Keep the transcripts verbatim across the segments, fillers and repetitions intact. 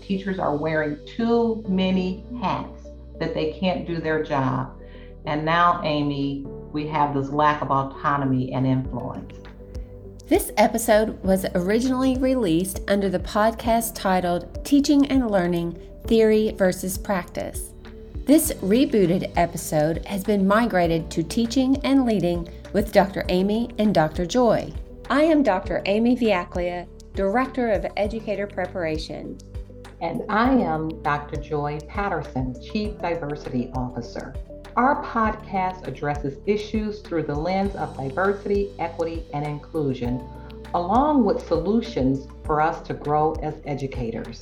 teachers are wearing too many hats, that they can't do their job. And now, Amy, we have this lack of autonomy and influence. This episode was originally released under the podcast titled Teaching and Learning, Theory versus Practice. This rebooted episode has been migrated to Teaching and Leading with Doctor Amy and Doctor Joy. I am Doctor Amy Viaclia, Director of Educator Preparation. And I am Doctor Joy Patterson, Chief Diversity Officer. Our podcast addresses issues through the lens of diversity, equity, and inclusion, along with solutions for us to grow as educators.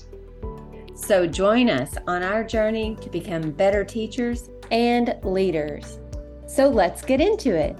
So join us on our journey to become better teachers and leaders. So let's get into it.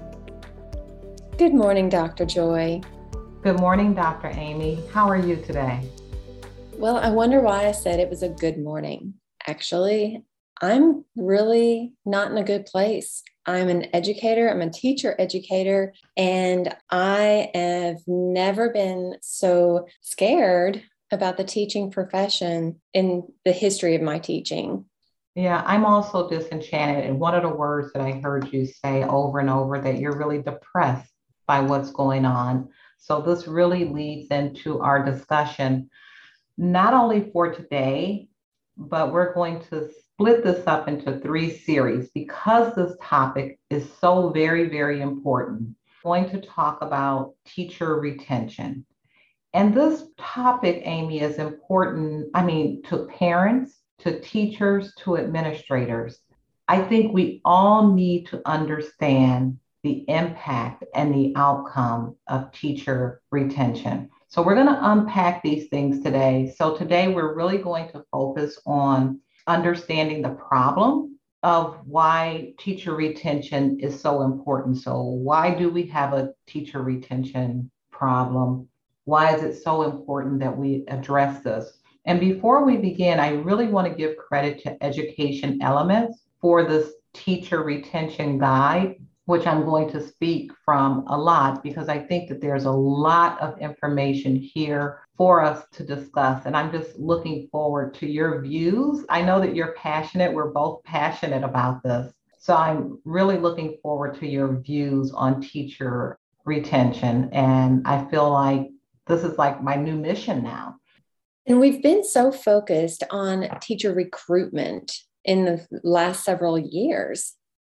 Good morning, Doctor Joy. Good morning, Doctor Amy. How are you today? Well, I wonder why I said it was a good morning. Actually, I'm really not in a good place. I'm an educator, I'm a teacher educator, and I have never been so scared about the teaching profession in the history of my teaching. Yeah, I'm also disenchanted. And one of the words that I heard you say over and over, that you're really depressed by what's going on. So this really leads into our discussion, not only for today, but we're going to split this up into three series because this topic is so very, very important. We're going to talk about teacher retention. And this topic, Amy, is important, I mean, to parents, to teachers, to administrators. I think we all need to understand the impact and the outcome of teacher retention. So we're going to unpack these things today. So today we're really going to focus on understanding the problem of why teacher retention is so important. So why do we have a teacher retention problem? Why is it so important that we address this? And before we begin, I really want to give credit to Education Elements for this teacher retention guide, which I'm going to speak from a lot because I think that there's a lot of information here for us to discuss. And I'm just looking forward to your views. I know that you're passionate. We're both passionate about this. So I'm really looking forward to your views on teacher retention. And I feel like this is like my new mission now. And we've been so focused on teacher recruitment in the last several years.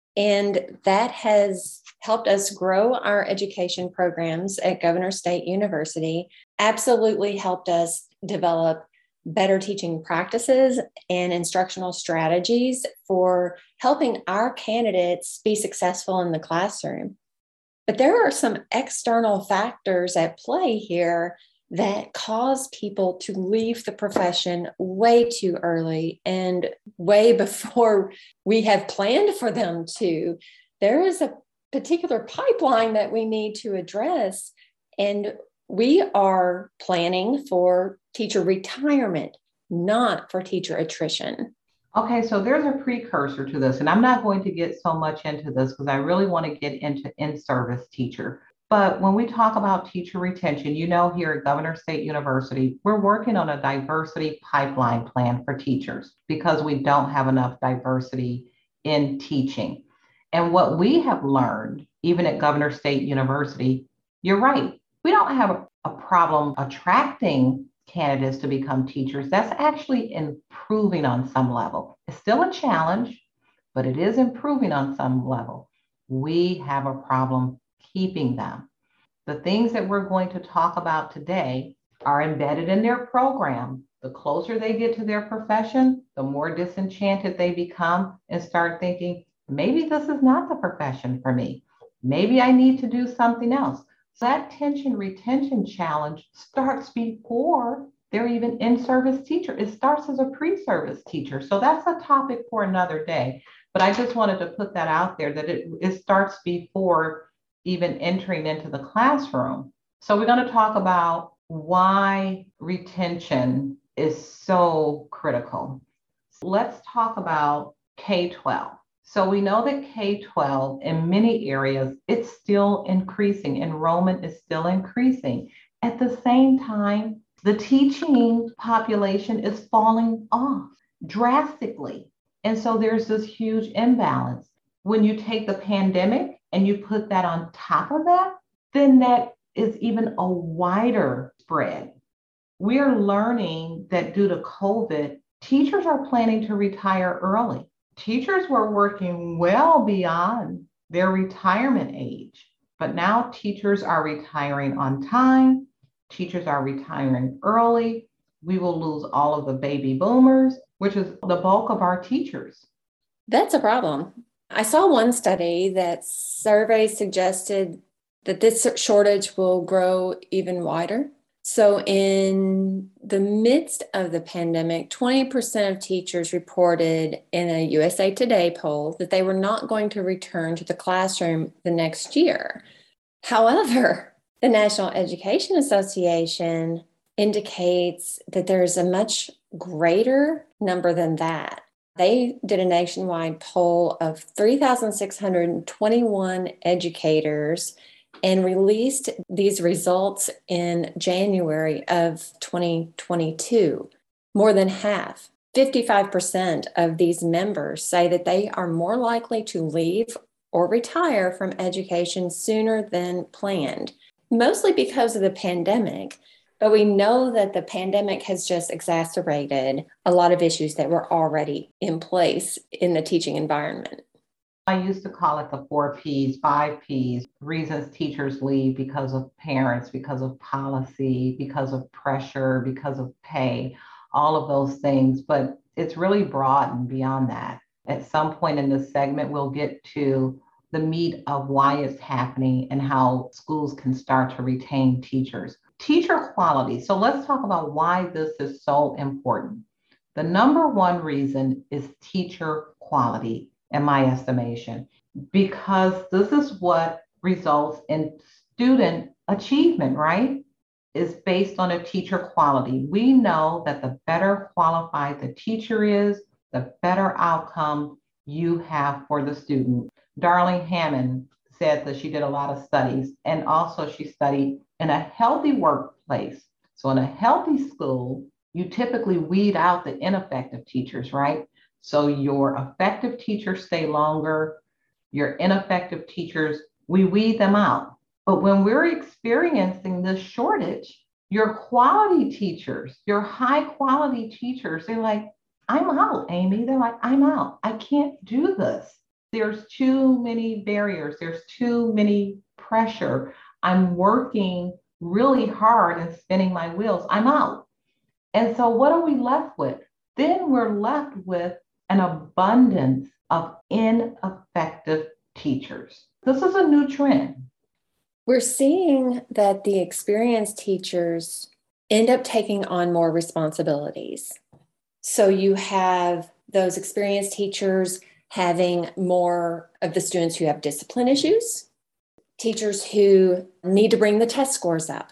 And that has helped us grow our education programs at Governor State University, absolutely helped us develop better teaching practices and instructional strategies for helping our candidates be successful in the classroom. But there are some external factors at play here that cause people to leave the profession way too early and way before we have planned for them to. There is a particular pipeline that we need to address, and we are planning for teacher retirement, not for teacher attrition. Okay, so there's a precursor to this, and I'm not going to get so much into this because I really want to get into in-service teacher. But when we talk about teacher retention, you know, here at Governor State University, we're working on a diversity pipeline plan for teachers because we don't have enough diversity in teaching. And what we have learned, even at Governor State University, you're right, we don't have a, a problem attracting candidates to become teachers. That's actually improving on some level. It's still a challenge, but it is improving on some level. We have a problem keeping them. The things that we're going to talk about today are embedded in their program. The closer they get to their profession, the more disenchanted they become and start thinking, maybe this is not the profession for me. Maybe I need to do something else. So that tension retention challenge starts before they're even in-service teacher. It starts as a pre-service teacher. So that's a topic for another day. But I just wanted to put that out there, that it, it starts before even entering into the classroom. So we're going to talk about why retention is so critical. Let's talk about K twelve. So we know that K twelve in many areas, it's still increasing. Enrollment is still increasing. At the same time, The teaching population is falling off drastically. And so there's this huge imbalance. When you take the pandemic and you put that on top of that, then that is even a wider spread. We're learning that due to COVID, teachers are planning to retire early. Teachers were working well beyond their retirement age, but now teachers are retiring on time. Teachers are retiring early. We will lose all of the baby boomers, which is the bulk of our teachers. That's a problem. I saw one study that surveys suggested that this shortage will grow even wider. So in the midst of the pandemic, twenty percent of teachers reported in a U S A Today poll that they were not going to return to the classroom the next year. However, the National Education Association indicates that there's a much greater number than that. They did a nationwide poll of three thousand six hundred twenty-one educators and released these results in January of twenty twenty-two. More than half, fifty-five percent of these members say that they are more likely to leave or retire from education sooner than planned, mostly because of the pandemic. But we know that the pandemic has just exacerbated a lot of issues that were already in place in the teaching environment. I used to call it the four P's, five P's, reasons teachers leave: because of parents, because of policy, because of pressure, because of pay, all of those things. But it's really broad and beyond that. At some point in this segment, we'll get to the meat of why it's happening and how schools can start to retain teachers. Teacher quality. So let's talk about why this is so important. The number one reason is teacher quality, in my estimation, because this is what results in student achievement, right? Is based on a teacher quality. We know that the better qualified the teacher is, the better outcome you have for the student. Darling Hammond said that she did a lot of studies, and also she studied in a healthy workplace. So in a healthy school, you typically weed out the ineffective teachers, right? So your effective teachers stay longer, your ineffective teachers, we weed them out. But when we're experiencing this shortage, your quality teachers, your high quality teachers, they're like, I'm out, Amy. They're like, I'm out. I can't do this. There's too many barriers. There's too many pressure. I'm working really hard and spinning my wheels. I'm out. And so what are we left with? Then we're left with an abundance of ineffective teachers. This is a new trend. We're seeing that the experienced teachers end up taking on more responsibilities. So you have those experienced teachers having more of the students who have discipline issues, teachers who need to bring the test scores up.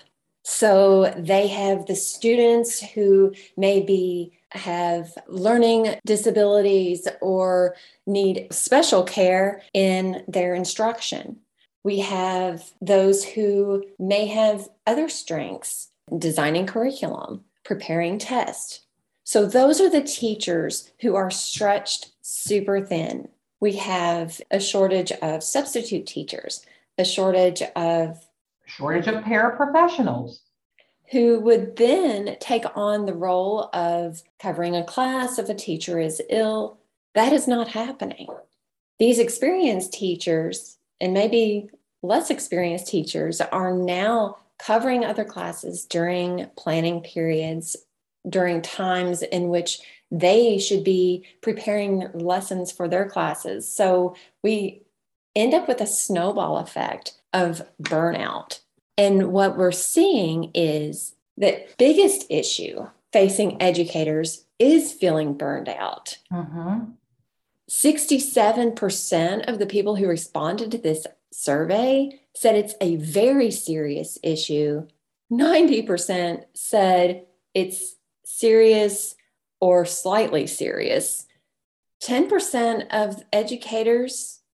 So they have the students who maybe have learning disabilities or need special care in their instruction. We have those who may have other strengths, designing curriculum, preparing tests. So those are the teachers who are stretched super thin. We have a shortage of substitute teachers, a shortage of shortage of paraprofessionals who would then take on the role of covering a class if a teacher is ill. That is not happening. These experienced teachers, and maybe less experienced teachers, are now covering other classes during planning periods, during times in which they should be preparing lessons for their classes. So we end up with a snowball effect of burnout. And what we're seeing is the biggest issue facing educators is feeling burned out. Mm-hmm. sixty-seven percent of the people who responded to this survey said it's a very serious issue. ninety percent said it's serious or slightly serious. ten percent of educators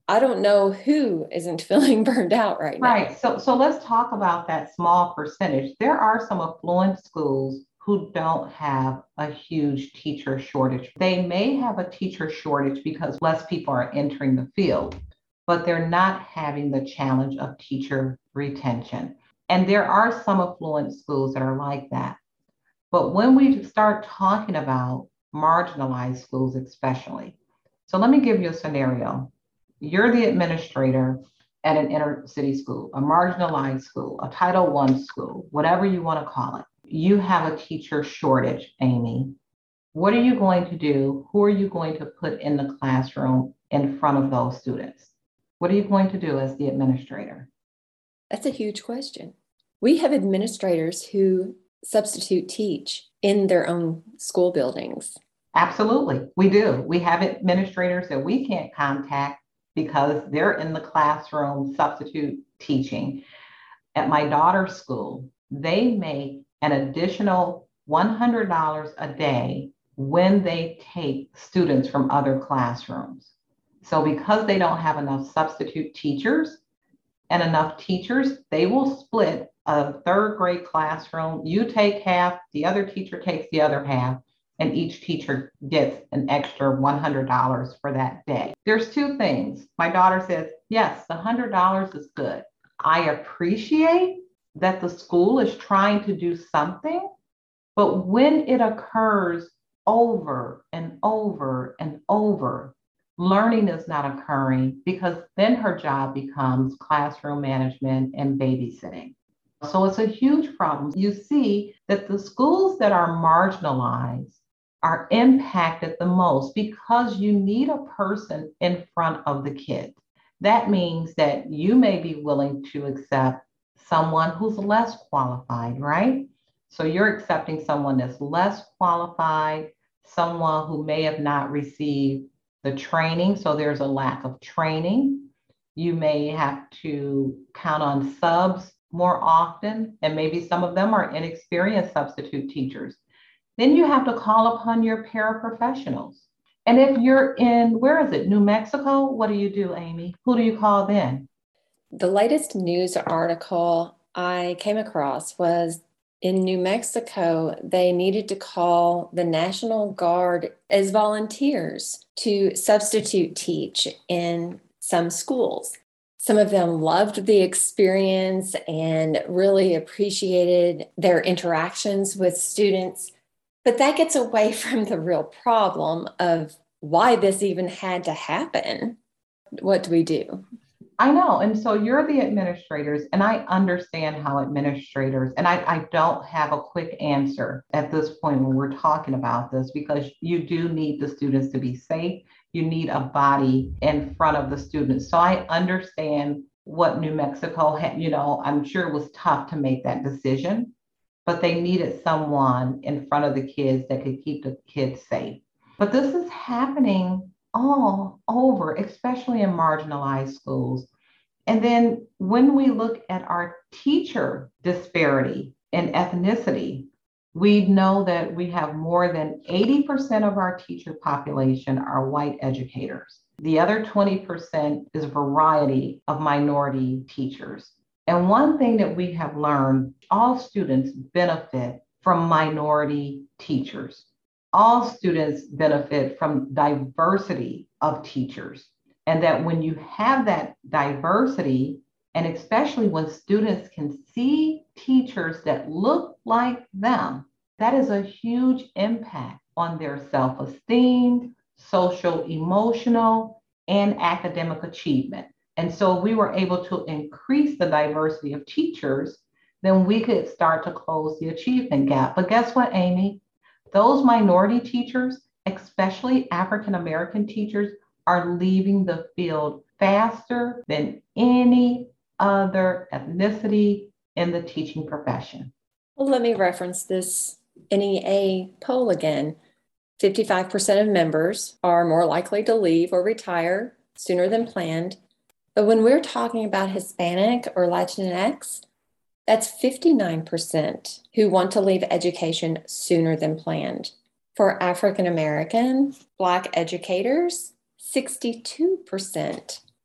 I don't know who isn't feeling burned out right now. Right. So, so let's talk about that small percentage. There are some affluent schools who don't have a huge teacher shortage. They may have a teacher shortage because less people are entering the field, but they're not having the challenge of teacher retention. And there are some affluent schools that are like that. But when we start talking about marginalized schools, especially, so let me give you a scenario. You're the administrator at an inner city school, a marginalized school, a Title One school, whatever you want to call it. You have a teacher shortage, Amy. What are you going to do? Who are you going to put in the classroom in front of those students? What are you going to do as the administrator? That's a huge question. We have administrators who substitute teach in their own school buildings. Absolutely, we do. We have administrators that we can't contact because they're in the classroom substitute teaching. At my daughter's school, they make an additional one hundred dollars a day when they take students from other classrooms. So because they don't have enough substitute teachers and enough teachers, they will split a third grade classroom. You take half, the other teacher takes the other half, and each teacher gets an extra one hundred dollars for that day. There's two things. My daughter says, yes, the one hundred dollars is good. I appreciate that the school is trying to do something, but when it occurs over and over and over, learning is not occurring because then her job becomes classroom management and babysitting. So it's a huge problem. You see that the schools that are marginalized are impacted the most because you need a person in front of the kids. That means that you may be willing to accept someone who's less qualified, right? So you're accepting someone that's less qualified, someone who may have not received the training. So there's a lack of training. You may have to count on subs more often, and maybe some of them are inexperienced substitute teachers. Then you have to call upon your paraprofessionals. And if you're in, where is it, New Mexico? What do you do, Amy? Who do you call then? The latest news article I came across was in New Mexico, they needed to call the National Guard as volunteers to substitute teach in some schools. Some of them loved the experience and really appreciated their interactions with students. But that gets away from the real problem of why this even had to happen. What do we do? I know. And so you're the administrators, and I understand how administrators, and I, I don't have a quick answer at this point when we're talking about this, because you do need the students to be safe. You need a body in front of the students. So I understand what New Mexico had, you know, I'm sure it was tough to make that decision, but they needed someone in front of the kids that could keep the kids safe. But this is happening all over, especially in marginalized schools. And then when we look at our teacher disparity in ethnicity, we know that we have more than eighty percent of our teacher population are white educators. The other twenty percent is a variety of minority teachers. And one thing that we have learned, all students benefit from minority teachers. All students benefit from diversity of teachers. And that when you have that diversity, and especially when students can see teachers that look like them, that is a huge impact on their self-esteem, social, emotional, and academic achievement. And so we were able to increase the diversity of teachers, then we could start to close the achievement gap. But guess what, Amy? Those minority teachers, especially African-American teachers, are leaving the field faster than any other ethnicity in the teaching profession. Well, let me reference this N E A poll again. fifty-five percent of members are more likely to leave or retire sooner than planned. But when we're talking about Hispanic or Latinx, that's fifty-nine percent who want to leave education sooner than planned. For African American, Black educators, sixty-two percent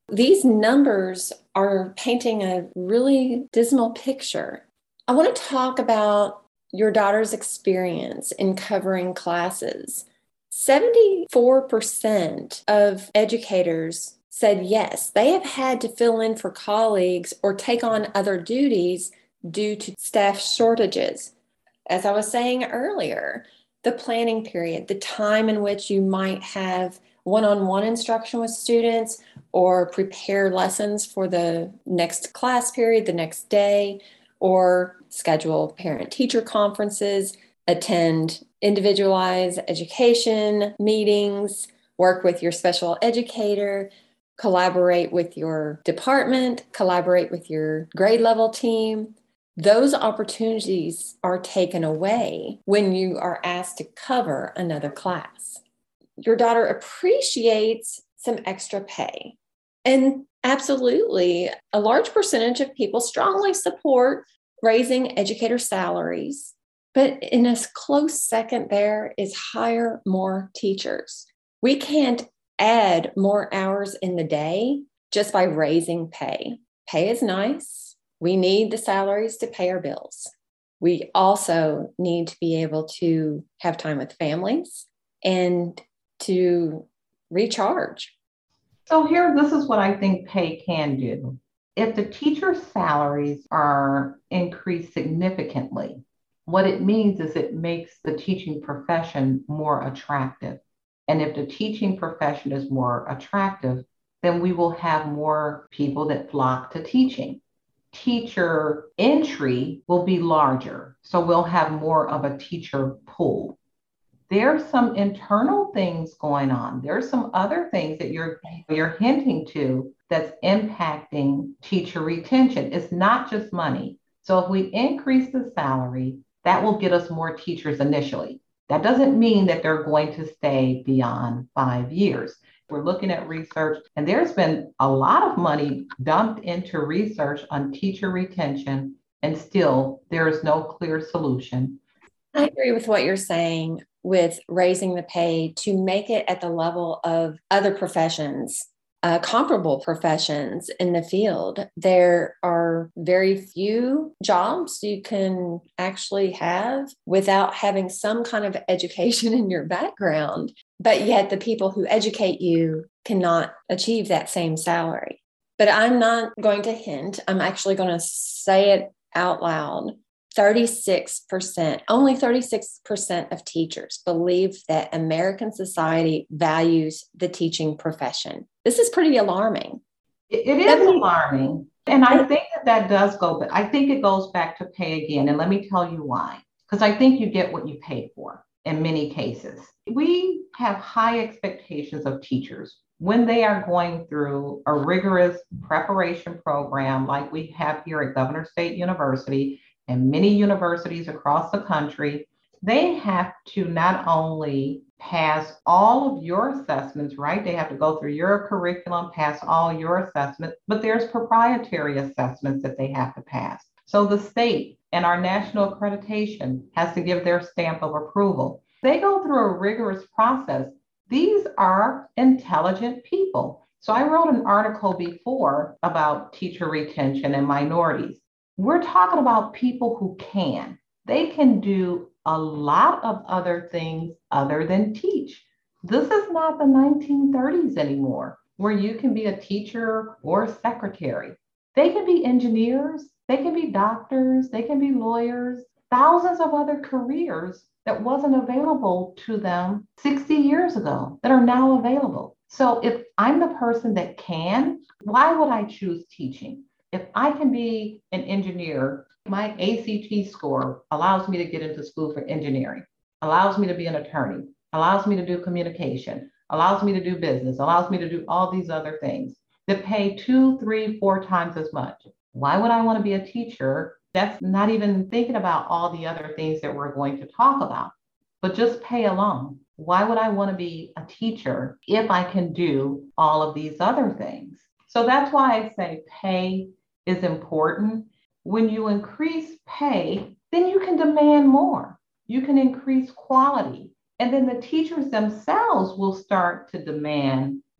These numbers are painting a really dismal picture. I want to talk about your daughter's experience in covering classes. seventy-four percent of educators said yes, they have had to fill in for colleagues or take on other duties due to staff shortages. As I was saying earlier, the planning period, the time in which you might have one-on-one instruction with students or prepare lessons for the next class period, the next day, or schedule parent-teacher conferences, attend individualized education meetings, work with your special educator, collaborate with your department, collaborate with your grade level team. Those opportunities are taken away when you are asked to cover another class. Your daughter appreciates some extra pay. And absolutely, a large percentage of people strongly support raising educator salaries. But in a close second there is hire more teachers. We can't add more hours in the day just by raising pay. Pay is nice. We need the salaries to pay our bills. We also need to be able to have time with families and to recharge. So here, this is what I think pay can do. If the teacher's salaries are increased significantly, what it means is it makes the teaching profession more attractive. And if the teaching profession is more attractive, then we will have more people that flock to teaching. Teacher entry will be larger, so we'll have more of a teacher pool. There's some internal things going on. There's some other things that you're you're hinting to that's impacting teacher retention. It's not just money. So if we increase the salary, that will get us more teachers initially. That doesn't mean that they're going to stay beyond five years. We're looking at research, and there's been a lot of money dumped into research on teacher retention, and still there is no clear solution. I agree with what you're saying with raising the pay to make it at the level of other professions, uh, comparable professions in the field. There are very few jobs you can actually have without having some kind of education in your background, but yet the people who educate you cannot achieve that same salary. But I'm not going to hint, I'm actually going to say it out loud. thirty-six percent, only thirty-six percent of teachers believe that American society values the teaching profession. This is pretty alarming. It, it is seventy alarming. And I think that that does go, but I think it goes back to pay again. And let me tell you why. Because I think you get what you pay for in many cases. We have high expectations of teachers when they are going through a rigorous preparation program like we have here at Governor State University and many universities across the country. They have to not only pass all of your assessments, right? They have to go through your curriculum, pass all your assessments, but there's proprietary assessments that they have to pass. So the state and our national accreditation has to give their stamp of approval. They go through a rigorous process. These are intelligent people. So I wrote an article before about teacher retention and minorities. We're talking about people who can. They can do a lot of other things other than teach. This is not the nineteen thirties anymore, where you can be a teacher or a secretary. They can be engineers, they can be doctors, they can be lawyers, thousands of other careers that wasn't available to them sixty years ago that are now available. So if I'm the person that can, why would I choose teaching? If I can be an engineer, my A C T score allows me to get into school for engineering, allows me to be an attorney, allows me to do communication, allows me to do business, allows me to do all these other things that pay two, three, four times as much. Why would I want to be a teacher? That's not even thinking about all the other things that we're going to talk about, but just pay alone. Why would I want to be a teacher if I can do all of these other things? So that's why I say pay is important. When you increase pay, then you can demand more. You can increase quality. And then the teachers themselves will start to demand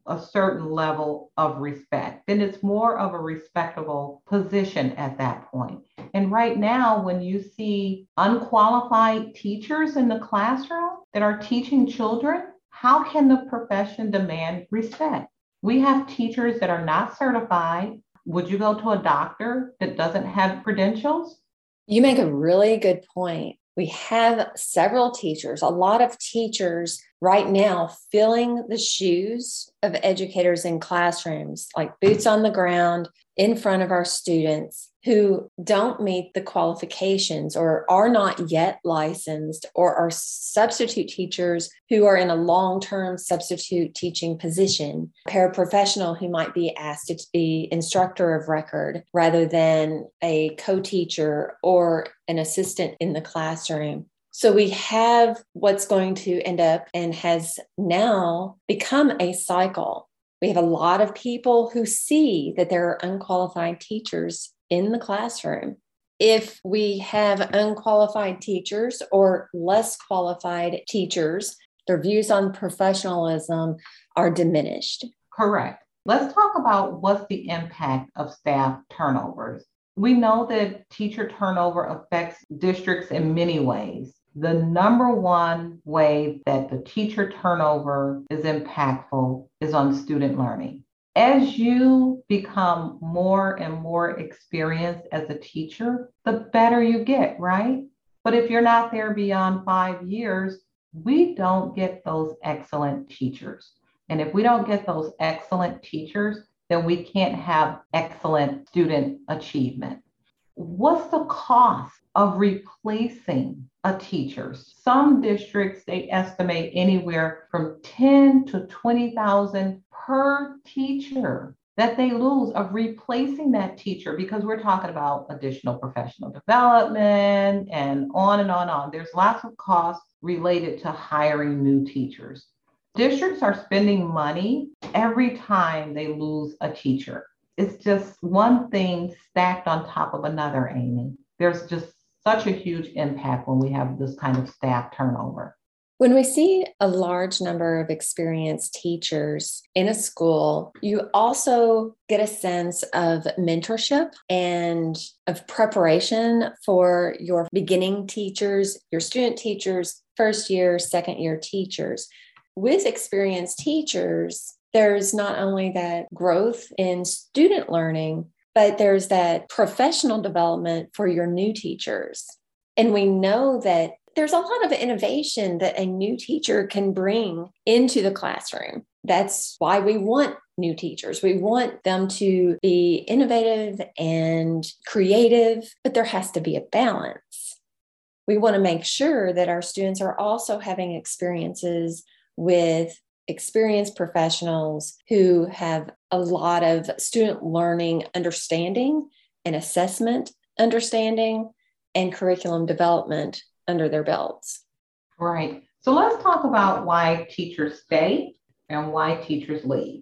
a certain level of respect. Then it's more of a respectable position at that point. And right now, when you see unqualified teachers in the classroom that are teaching children, how can the profession demand respect? We have teachers that are not certified. Would you go to a doctor that doesn't have credentials? You make a really good point. We have several teachers, a lot of teachers right now filling the shoes of educators in classrooms, like boots on the ground in front of our students who don't meet the qualifications or are not yet licensed, or are substitute teachers who are in a long-term substitute teaching position, paraprofessional who might be asked to be instructor of record rather than a co-teacher or an assistant in the classroom. So we have what's going to end up and has now become a cycle. We have a lot of people who see that there are unqualified teachers in the classroom. If we have unqualified teachers or less qualified teachers, their views on professionalism are diminished. Correct. Let's talk about what's the impact of staff turnovers. We know that teacher turnover affects districts in many ways. The number one way that the teacher turnover is impactful is on student learning. As you become more and more experienced as a teacher, the better you get, right? But if you're not there beyond five years, we don't get those excellent teachers. And if we don't get those excellent teachers, then we can't have excellent student achievement. What's the cost of replacing a teacher? Some districts, they estimate anywhere from ten to twenty thousand per teacher that they lose of replacing that teacher, because we're talking about additional professional development and on and on and on. There's lots of costs related to hiring new teachers. Districts are spending money every time they lose a teacher. It's just one thing stacked on top of another, Amy. There's just such a huge impact when we have this kind of staff turnover. When we see a large number of experienced teachers in a school, you also get a sense of mentorship and of preparation for your beginning teachers, your student teachers, first year, second year teachers. With experienced teachers, there's not only that growth in student learning, but there's that professional development for your new teachers. And we know that there's a lot of innovation that a new teacher can bring into the classroom. That's why we want new teachers. We want them to be innovative and creative, but there has to be a balance. We want to make sure that our students are also having experiences with experienced professionals who have a lot of student learning understanding and assessment understanding and curriculum development under their belts. Right. So let's talk about why teachers stay and why teachers leave.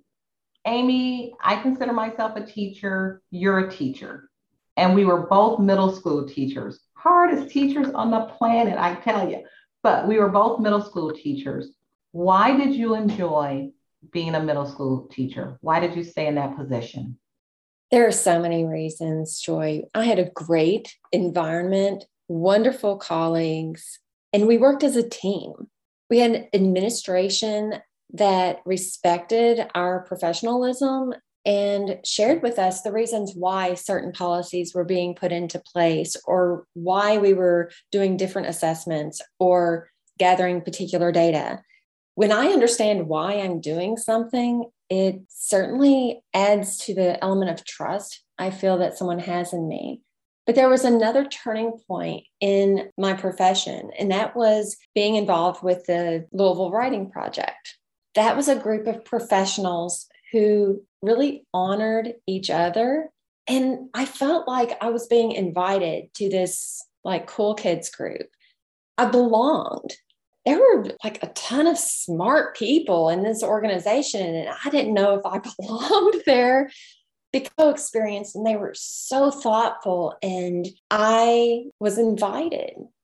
Amy, I consider myself a teacher. You're a teacher. And we were both middle school teachers. Hardest teachers on the planet, I tell you. But we were both middle school teachers. Why did you enjoy being a middle school teacher? Why did you stay in that position? There are so many reasons, Joy. I had a great environment, wonderful colleagues, and we worked as a team. We had an administration that respected our professionalism and shared with us the reasons why certain policies were being put into place, or why we were doing different assessments or gathering particular data. When I understand why I'm doing something, it certainly adds to the element of trust I feel that someone has in me. But there was another turning point in my profession, and that was being involved with the Louisville Writing Project. That was a group of professionals who really honored each other. And I felt like I was being invited to this like cool kids group. I belonged. There were like a ton of smart people in this organization, and I didn't know if I belonged there. They co-experienced, and they were so thoughtful, and I was invited.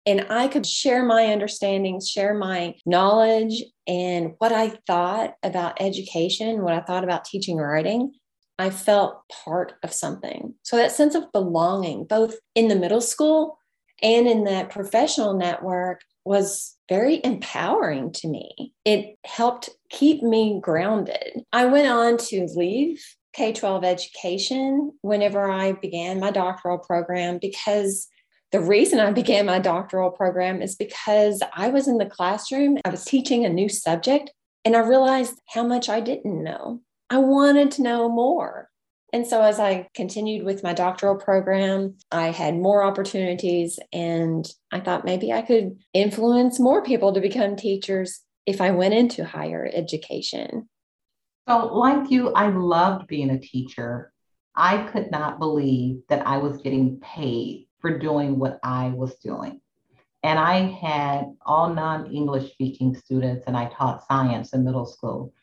and I could share my understandings, share my knowledge and what I thought about education, what I thought about teaching and writing, I felt part of something. So that sense of belonging, both in the middle school and in that professional network, was very empowering to me. It helped keep me grounded. I went on to leave K twelve education whenever I began my doctoral program, because the reason I began my doctoral program is because I was in the classroom, I was teaching a new subject, and I realized how much I didn't know. I wanted to know more. And so as I continued with my doctoral program, I had more opportunities, and I thought maybe I could influence more people to become teachers if I went into higher education. So, like you, I loved being a teacher. I could not believe that I was getting paid for doing what I was doing. And I had all non-English speaking students, and I taught science in middle school.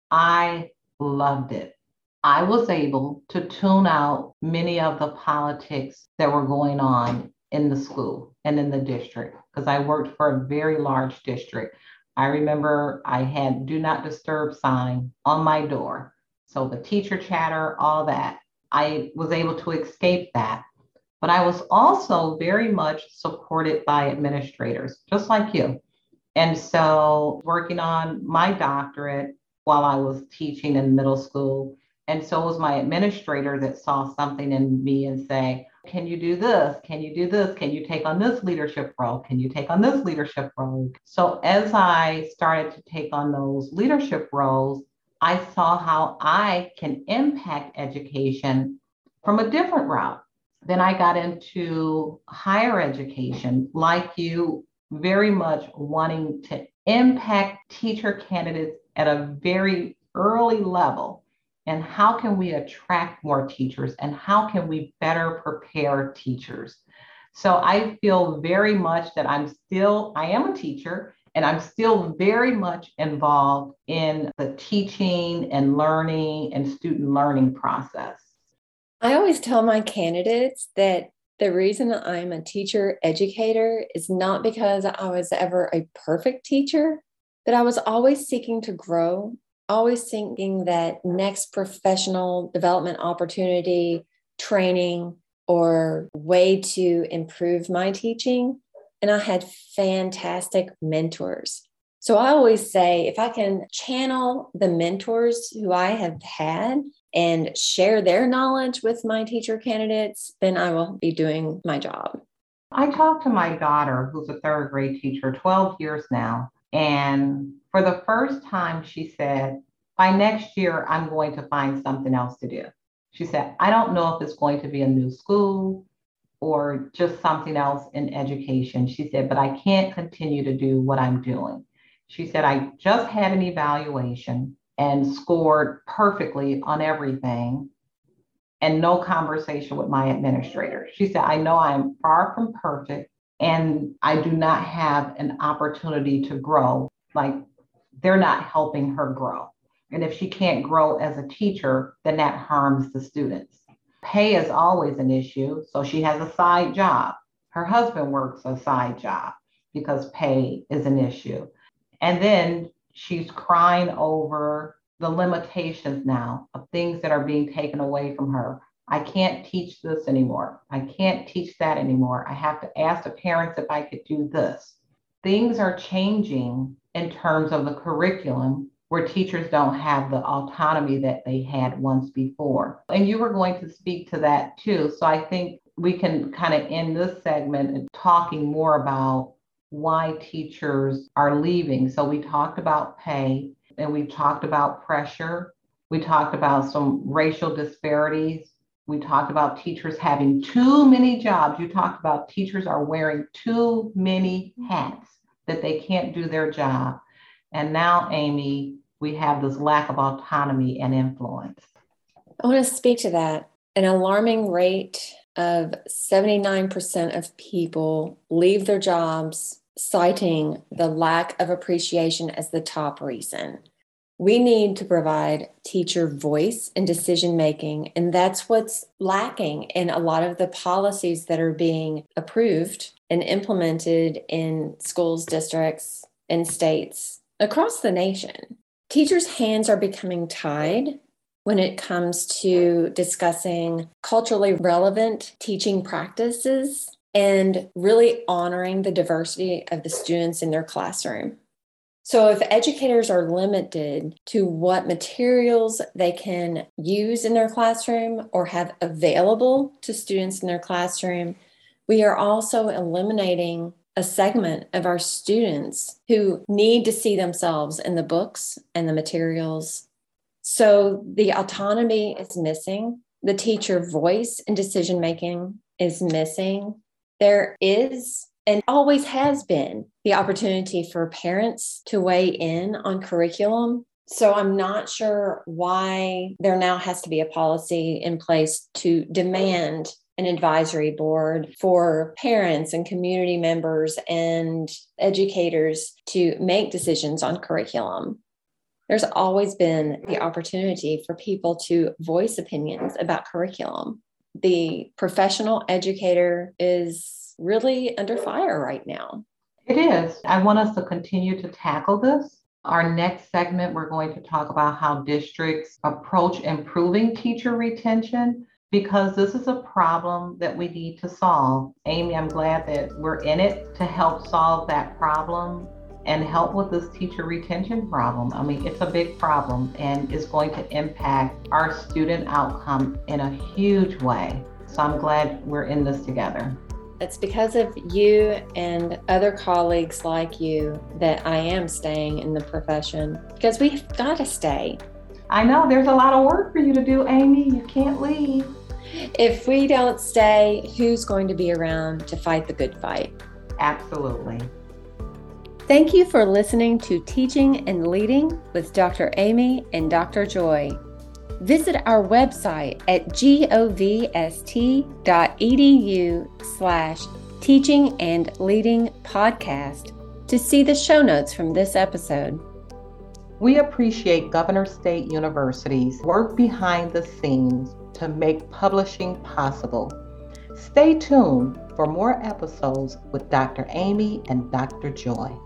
I loved it. I was able to tune out many of the politics that were going on in the school and in the district, because I worked for a very large district. I remember I had do not disturb sign on my door. So the teacher chatter, all that, I was able to escape that. But I was also very much supported by administrators, just like you. And so working on my doctorate while I was teaching in middle school, and so was my administrator that saw something in me and say, can you do this? Can you do this? Can you take on this leadership role? Can you take on this leadership role? So as I started to take on those leadership roles, I saw how I can impact education from a different route. Then I got into higher education, like you, very much wanting to impact teacher candidates at a very early level. And how can we attract more teachers, and how can we better prepare teachers? So I feel very much that I'm still, I am a teacher, and I'm still very much involved in the teaching and learning and student learning process. I always tell my candidates that the reason I'm a teacher educator is not because I was ever a perfect teacher, but I was always seeking to grow, always thinking that next professional development opportunity, training, or way to improve my teaching. And I had fantastic mentors. So I always say, if I can channel the mentors who I have had and share their knowledge with my teacher candidates, then I will be doing my job. I talked to my daughter, who's a third grade teacher, twelve years now. And for the first time, she said, by next year, I'm going to find something else to do. She said, I don't know if it's going to be a new school or just something else in education. She said, but I can't continue to do what I'm doing. She said, I just had an evaluation and scored perfectly on everything, and no conversation with my administrator. She said, I know I'm far from perfect, and I do not have an opportunity to grow. Like, they're not helping her grow. And if she can't grow as a teacher, then that harms the students. Pay is always an issue. So she has a side job. Her husband works a side job because pay is an issue. And then she's crying over the limitations now of things that are being taken away from her. I can't teach this anymore. I can't teach that anymore. I have to ask the parents if I could do this. Things are changing in terms of the curriculum, where teachers don't have the autonomy that they had once before. And you were going to speak to that too. So I think we can kind of end this segment and talking more about why teachers are leaving. So we talked about pay, and we talked about pressure. We talked about some racial disparities. We talked about teachers having too many jobs. You talked about teachers are wearing too many hats, that they can't do their job. And now, Amy, we have this lack of autonomy and influence. I want to speak to that. An alarming rate of seventy-nine percent of people leave their jobs citing the lack of appreciation as the top reason. We need to provide teacher voice in decision making, and that's what's lacking in a lot of the policies that are being approved and implemented in schools, districts, and states across the nation. Teachers' hands are becoming tied when it comes to discussing culturally relevant teaching practices and really honoring the diversity of the students in their classroom. So if educators are limited to what materials they can use in their classroom or have available to students in their classroom, we are also eliminating a segment of our students who need to see themselves in the books and the materials. So the autonomy is missing. The teacher voice in decision-making is missing. There is and always has been the opportunity for parents to weigh in on curriculum. So I'm not sure why there now has to be a policy in place to demand an advisory board for parents and community members and educators to make decisions on curriculum. There's always been the opportunity for people to voice opinions about curriculum. The professional educator is really under fire right now. It is. I want us to continue to tackle this. Our next segment, we're going to talk about how districts approach improving teacher retention, because this is a problem that we need to solve. Amy, I'm glad that we're in it to help solve that problem and help with this teacher retention problem. I mean, it's a big problem and it's going to impact our student outcome in a huge way. So I'm glad we're in this together. It's because of you and other colleagues like you that I am staying in the profession, because we've got to stay. I know there's a lot of work for you to do, Amy. You can't leave. If we don't stay, who's going to be around to fight the good fight? Absolutely. Thank you for listening to Teaching and Leading with Doctor Amy and Doctor Joy. Visit our website at govst.edu slash teaching and leading podcast to see the show notes from this episode. We appreciate Governor State University's work behind the scenes to make publishing possible. Stay tuned for more episodes with Doctor Amy and Doctor Joy.